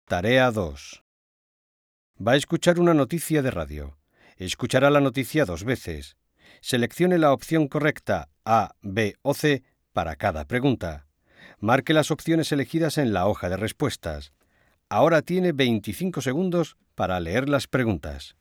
Tarea 2. Va a escuchar una noticia de radio. Escuchará la noticia 2 veces. Seleccione la opción correcta A, B o C para cada pregunta. Marque las opciones elegidas en la hoja de respuestas. Ahora tiene 25 segundos para leer las preguntas.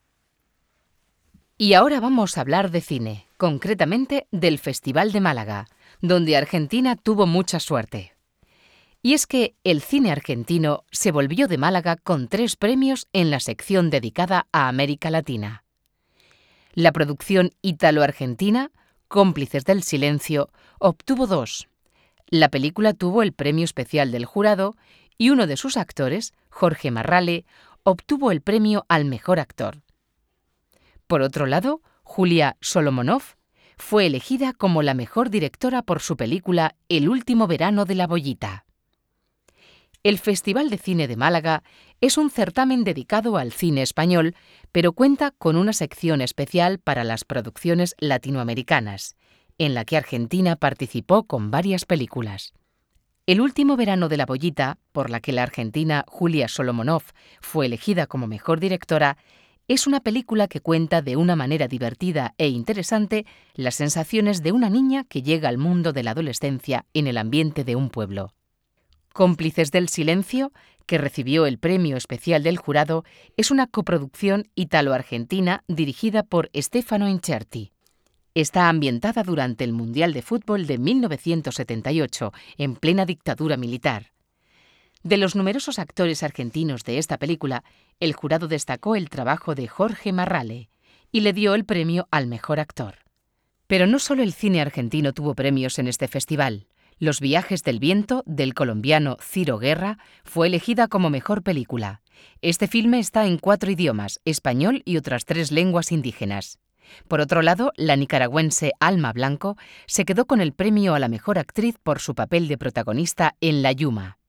Y ahora vamos a hablar de cine, concretamente del Festival de Málaga, donde Argentina tuvo mucha suerte. Y es que el cine argentino se volvió de Málaga con 3 premios en la sección dedicada a América Latina. La producción ítalo-argentina, Cómplices del Silencio, obtuvo 2. La película tuvo el premio especial del jurado y uno de sus actores, Jorge Marrale, obtuvo el premio al mejor actor. Por otro lado, Julia Solomonov fue elegida como la mejor directora por su película El último verano de la boyita. El Festival de Cine de Málaga es un certamen dedicado al cine español, pero cuenta con una sección especial para las producciones latinoamericanas, en la que Argentina participó con varias películas. El último verano de la boyita, por la que la argentina Julia Solomonov fue elegida como mejor directora, es una película que cuenta de una manera divertida e interesante las sensaciones de una niña que llega al mundo de la adolescencia en el ambiente de un pueblo. Cómplices del Silencio, que recibió el premio especial del jurado, es una coproducción ítalo-argentina dirigida por Stefano Incerti. Está ambientada durante el Mundial de Fútbol de 1978, en plena dictadura militar. De los numerosos actores argentinos de esta película, el jurado destacó el trabajo de Jorge Marrale y le dio el premio al mejor actor. Pero no solo el cine argentino tuvo premios en este festival. Los viajes del viento, del colombiano Ciro Guerra, fue elegida como mejor película. Este filme está en 4 idiomas, español y otras 3 lenguas indígenas. Por otro lado, la nicaragüense Alma Blanco se quedó con el premio a la mejor actriz por su papel de protagonista en La Yuma.